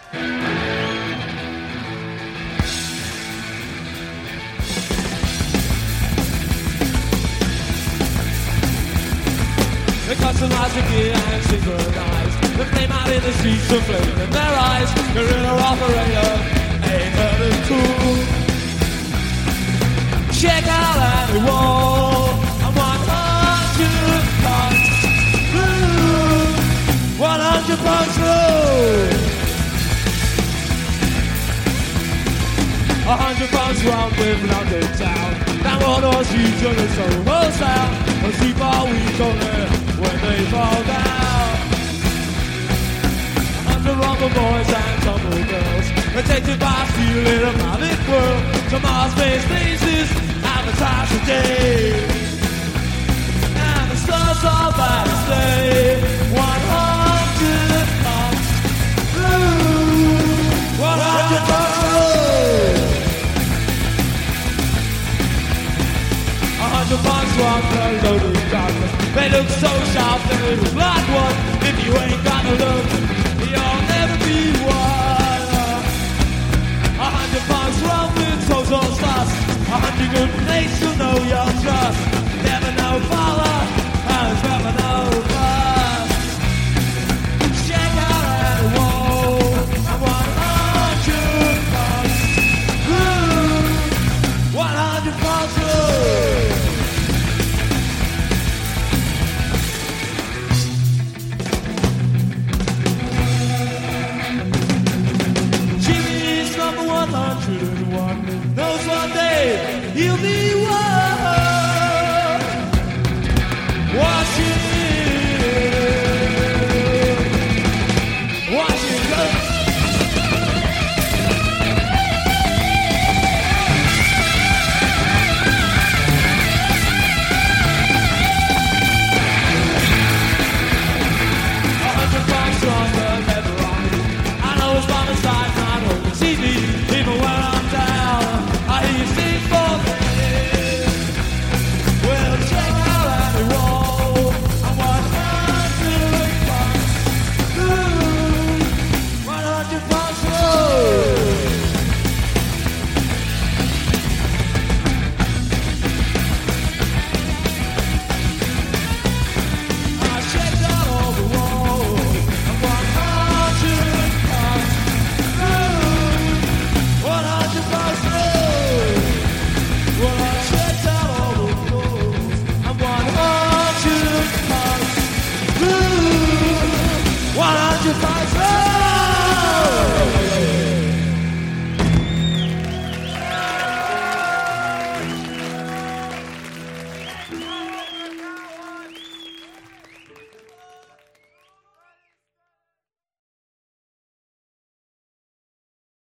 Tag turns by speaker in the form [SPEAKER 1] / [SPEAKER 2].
[SPEAKER 1] They customize the gear and synchronize. They flame out in the streets to flame in their eyes. Guerrilla operator, 802. Check out any wall. I'm 100 bucks through. 100 bucks through. 100 bucks round with London town. Now what was usual is almost down. A sleep all week only when they fall down. 100 rumble boys and tumble girls, protected by steel in a magic world. To Mars space bases, advertise a day. And the stars are by the sleigh. 100 bucks through. 100 bucks through. 100 bucks one per loaded darkness. They look so sharp, they look like one. If you ain't got no look, you'll never be one. 100 bucks round with total slush. 100 good mates to know your trust. Never know power, and never know fuss. Check out any wall. And 100 bucks. 100 bucks. Jimmy's number 101 knows one day he'll be